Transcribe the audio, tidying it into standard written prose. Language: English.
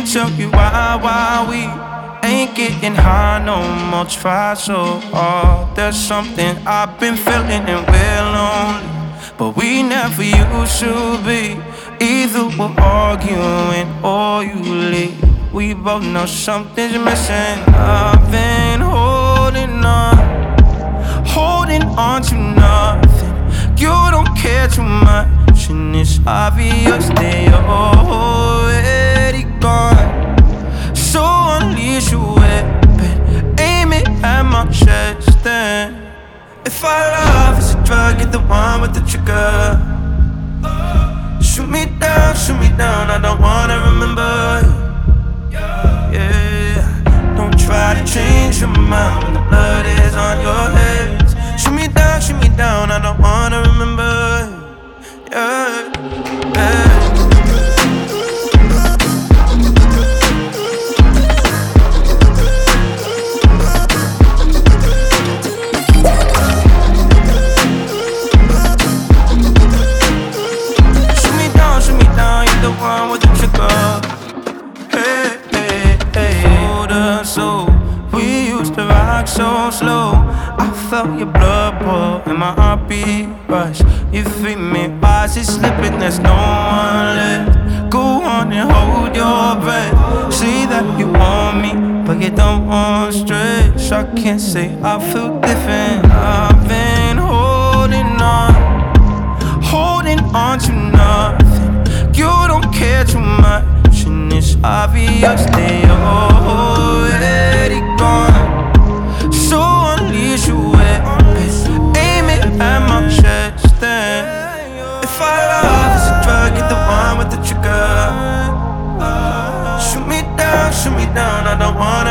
can't tell you why we ain't getting high no more. Try so hard. There's something I've been feeling and we're lonely, but we never used to be. Either we're arguing or you leave. We both know something's missing. I've been holding on to nothing. You don't care too much, and it's obvious that you're already gone. So unleash your weapon, aim it at my chest. Then, if our love is a drug, get the one with the trigger. Shoot me down, I don't wanna remember. Yeah, don't try to change your mind when the blood is on your hands. Shoot me down, I don't wanna remember. Yeah, yeah. The one with the trigger. Hey, hey, hey. Older soul, we used to rock so slow. I felt your blood pour and my heartbeat rush. You feed me, why is it slipping? There's no one left. Go on and hold your breath. See that you want me, but you don't want stretch. I can't say I feel different. I've been holding on to nothing. You don't care too much, and it's obvious that you're already gone. So unleash your weapon, aim it at my chest. Then, if our love is a drug, get the one with the trigger. Shoot me down, I don't want